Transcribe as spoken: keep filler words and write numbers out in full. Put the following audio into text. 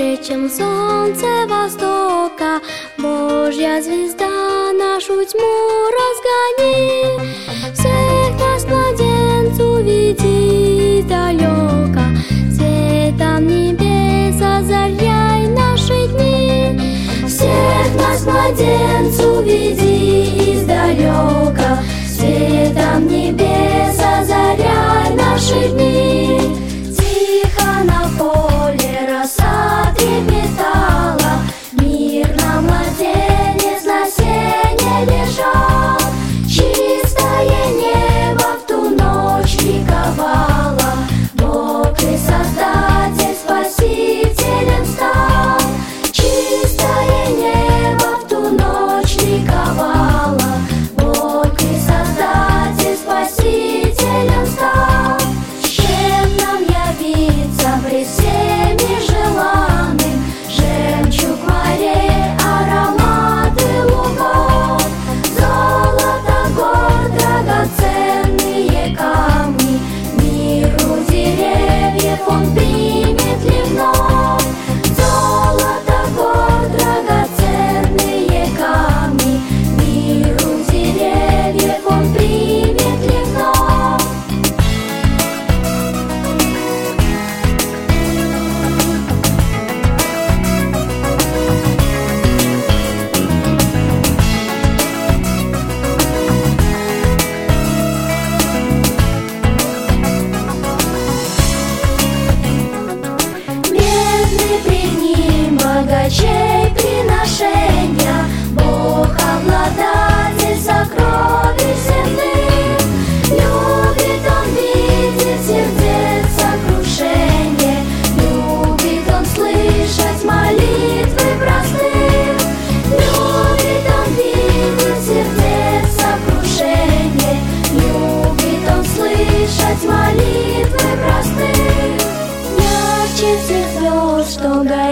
ярче, чем солнце востока. Божья звезда нашу тьму разгони. Всех нас, младенцу, веди издалека. Светом небес озаряй наши дни. Всех нас, младенцу, веди издалека. Светом небес озаряй наши дни. Тихо на поле роса трепетала, мирно младенец на сене лежал. Чистое небо в ту ночь ликовало, Бог и Создатель Спасителем стал. Чистое небо в ту ночь ликовало, Бог и Создатель Спасителем стал. Чем нам явиться пред всеми желанным? Жемчуг морей, ароматы лугов, золото гор, драгоценные камни. Миру деревьев он примет ли вновь? Золото гор, драгоценные камни. Миру деревьев он примет ли вновь? Бедный пред ним богачей приношения, Бог обладатель сокровищ земных. Любит он видеть сердец сокрушение, любит он слышать молитвы простых. Любит он видеть сердец сокрушение, любит он слышать молитвы простых. Ярче всех звезд, что горят